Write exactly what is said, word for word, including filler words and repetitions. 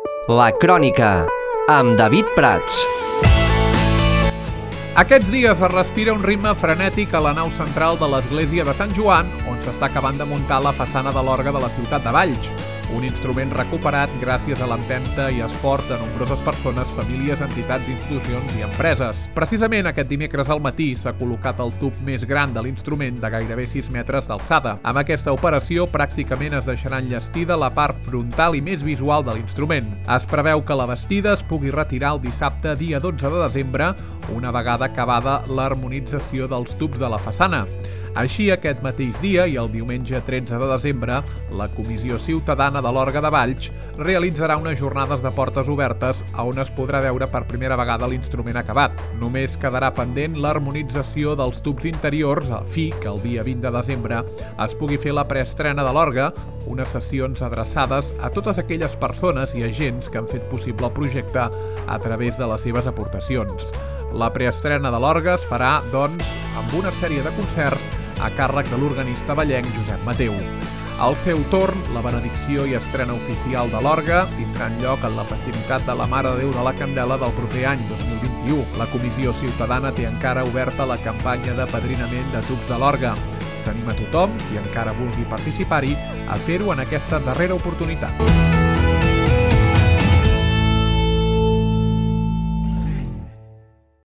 La Crònica, amb David Prats. Aquests dies es respira un ritme frenètic a la nau central de l'església de Sant Joan, on s'està acabant de muntar la façana de l'orgue de la ciutat de Valls. Un instrument recuperat gràcies a l'empenta i esforç de nombroses persones, famílies, entitats, institucions i empreses. Precisament aquest dimecres al matí s'ha col·locat el tub més gran de l'instrument de gairebé sis metres d'alçada. Amb aquesta operació pràcticament es deixarà enllestida la part frontal i més visual de l'instrument. Es preveu que la bastida es pugui retirar el dissabte, dia dotze de desembre, una vegada acabada l'harmonització dels tubs de la façana. Així, aquest mateix dia i el diumenge tretze de desembre, la Comissió Ciutadana de l'Orgue de Valls realitzarà unes jornades de portes obertes on es podrà veure per primera vegada l'instrument acabat. Només quedarà pendent l'harmonització dels tubs interiors a fi que el dia vint de desembre es pugui fer la preestrena de l'orgue, unes sessions adreçades a totes aquelles persones i agents que han fet possible el projecte a través de les seves aportacions. La preestrena de l'orgue es farà, doncs, amb una sèrie de concerts a càrrec de l'organista vallenc Josep Mateu. Al seu torn, la benedicció i estrena oficial de l'orgue tindran lloc en la festivitat de la Mare de Déu de la Candela del proper any dos mil vint-i-u. La Comissió Ciutadana té encara oberta la campanya de padrinament de tubs de l'orgue. S'anima tothom, qui encara vulgui participar-hi, a fer-ho en aquesta darrera oportunitat.